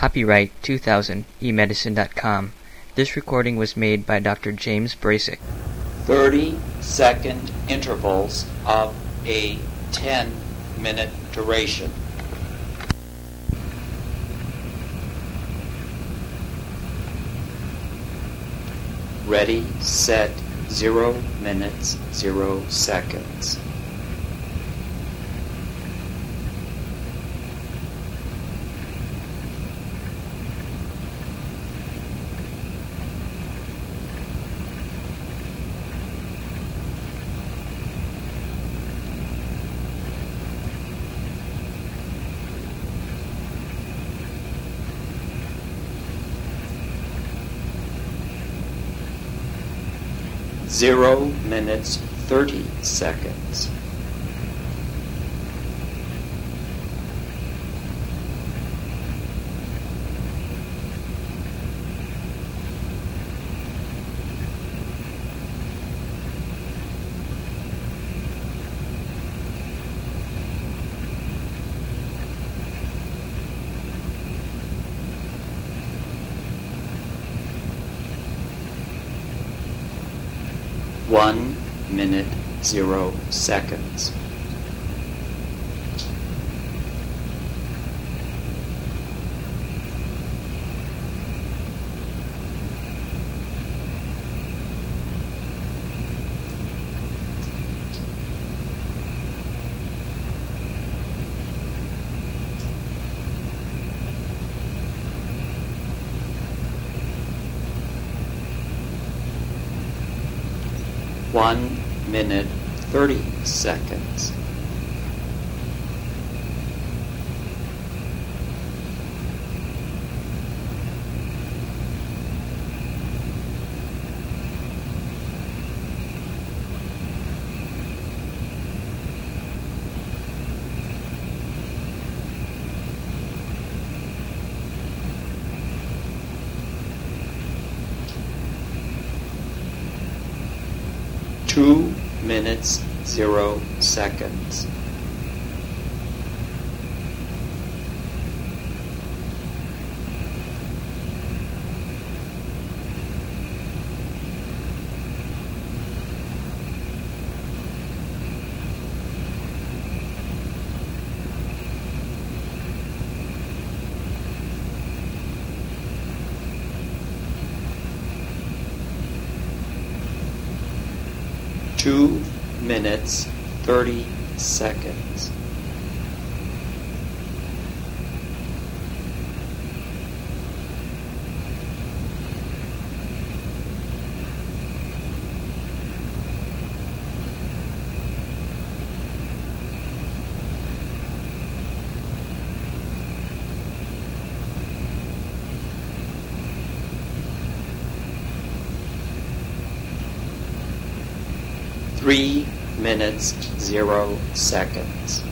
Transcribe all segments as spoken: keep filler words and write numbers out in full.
Copyright two thousand, e medicine dot com. This recording was made by Doctor James Brasic. thirty second intervals of a ten minute duration. Ready, set, zero minutes, zero seconds. Zero minutes, thirty seconds. One minute, zero seconds. One minute, thirty seconds. Two minutes, zero seconds. Two minutes, thirty seconds. Three minutes, zero seconds.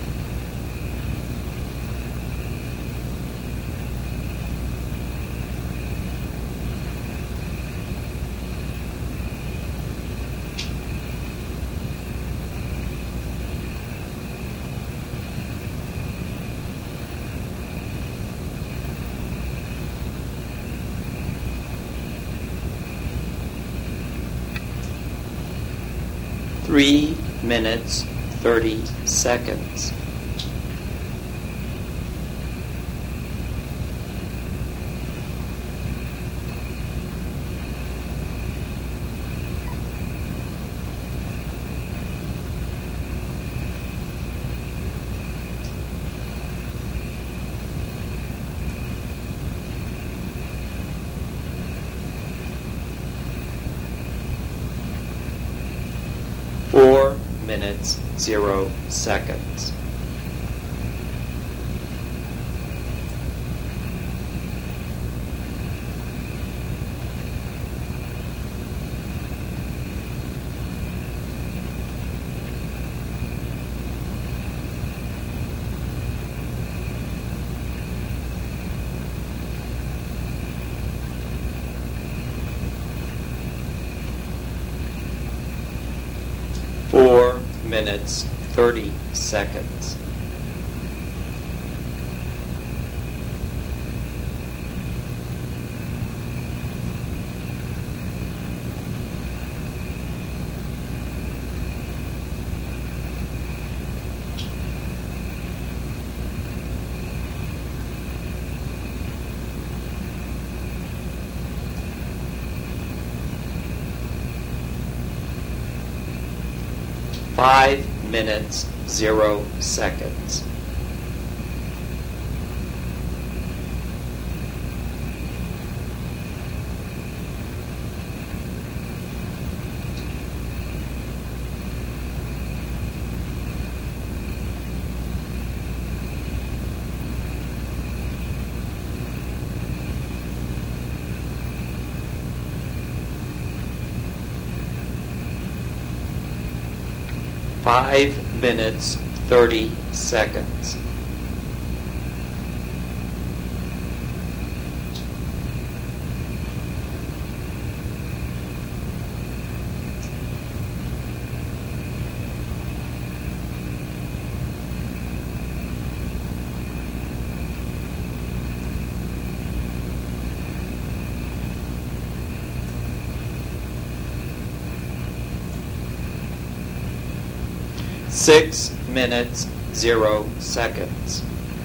Three minutes, thirty seconds. Four minutes, zero seconds. Four minutes, thirty seconds. five minutes, zero seconds. Five minutes, thirty seconds. Six minutes, zero seconds.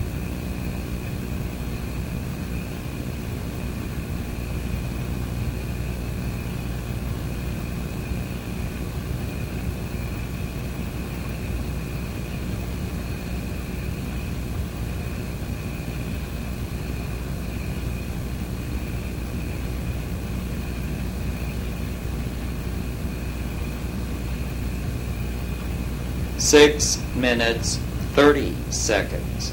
Six minutes, thirty seconds.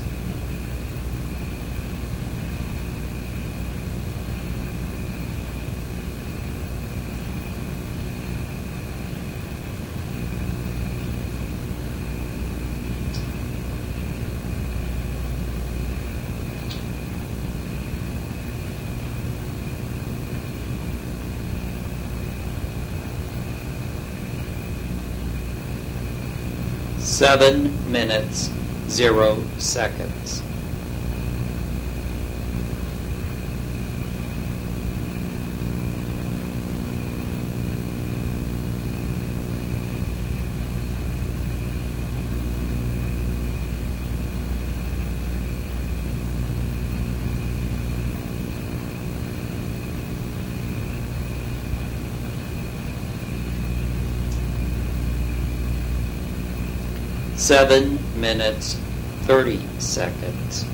Seven minutes, zero seconds. Seven minutes, thirty seconds.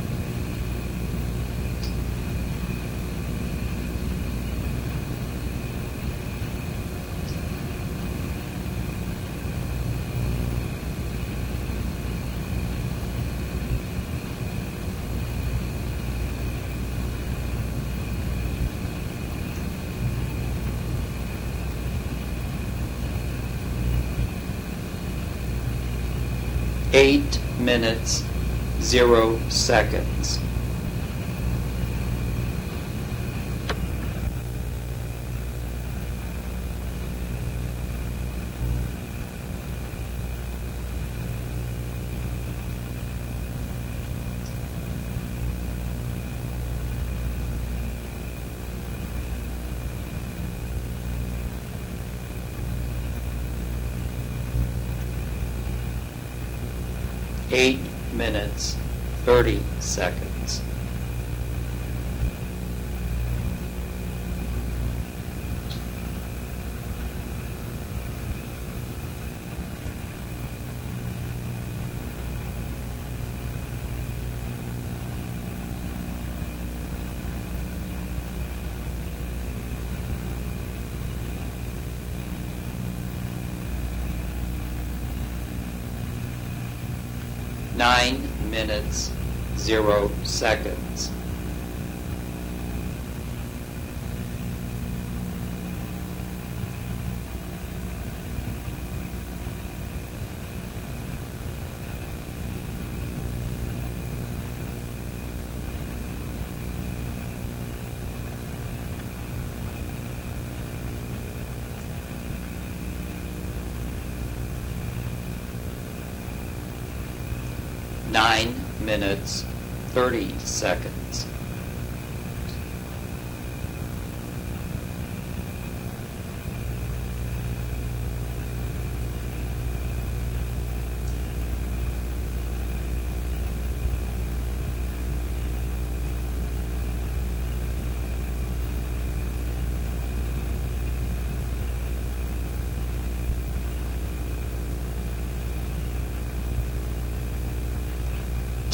Eight minutes, zero seconds. Eight minutes, thirty seconds. Nine minutes, zero seconds. Nine minutes, thirty seconds.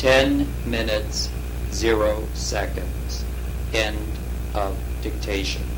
ten minutes, zero seconds. End of dictation.